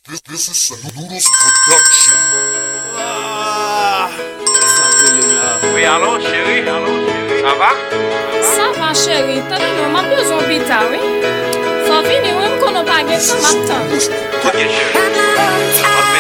This is Noodles Production. Oui, allô, chérie? Ça va? Ça va, chérie. Tenez, nous avons besoin de bita, oui? Faut venir, oui, qu'on n'a pas gagné ce matin. Ok, chérie.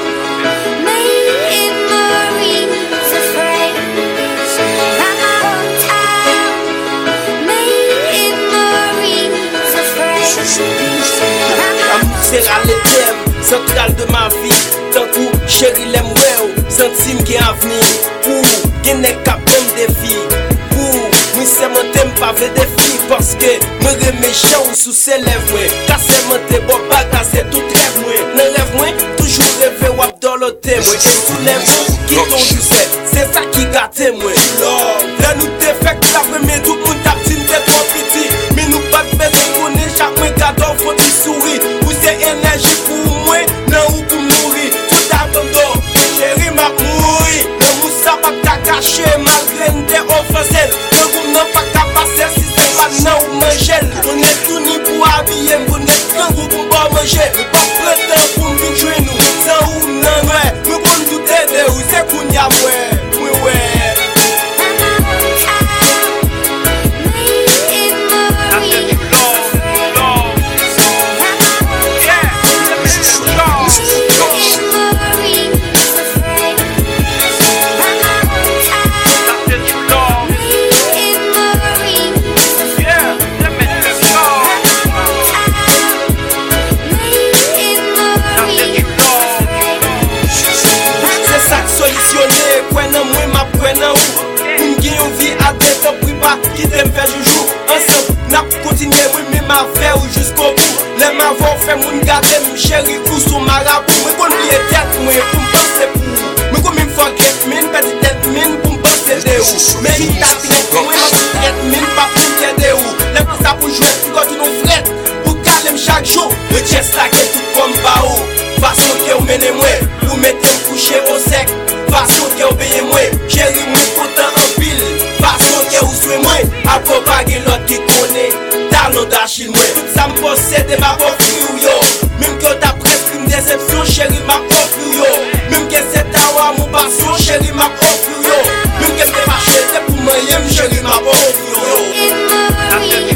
Sera le thème central de ma vie. Tant que chéri l'aime well, sentime qu'il y a avenir. Pour gagner capable des filles. Pour moi c'est mon thème pas fait des filles. Parce que me remets chant sous ses lèvres. Casser mon thème, bon pas casser tout rêve moi. Ne rêve moi, toujours rêver wap dans le thème. Et tous les mots qui t'ont du c'est ça qui gâte moi. Là nous défecte la première tout le monde tape t'es trop petit. Mais nous pas de bête de connaître chaque mois cadeau faut t'y sourire. C'est énergie pour moi, non ou pour mourir. Tout abandon, chérie m'a mouri. Le moussa pas qu'à cacher malgré une offensive. Le goût n'a pas qu'à passer si c'est pas non ou manger. On est tout ni pour habiller, on est un goût pour pas manger. Pas prêt pour me jouer nous. Sans ou non, ouais. Nous qu'on tout aider ou c'est qu'on y a ouais. Oui, ouais. Qui t'aime faire joujou ensemble, n'a continué oui mais m'a fait ou jusqu'au bout. Les m'avons fait mon garder mon chéri coup sur marabout. Mais qu'on lui est tête moi pour me penser pour. Mais comme il me forget, mais une petite tête mine pour me penser de où. Mais il t'a tête moi ma tête mine pas pour m'aider où. Les pour ça pour jouer tout quand nous frette. Pour caler chaque jour, le chest là qui tout comme pas haut. Façon que vous menez moi, pour mettre me coucher au sec. Façon que vous payez moi, chéri moi content en pile. Façon que vous souhaitez moi, à propager l'autre qui connaît. Talon d'Achille moi, tout ça me possède ma offre yo. Même que t'as presque une déception, chéri ma offre yo. Même que c'est ta mon passion, chéri ma offre yo. Même que t'es marché, c'est pour moi, chéri ma offre yo.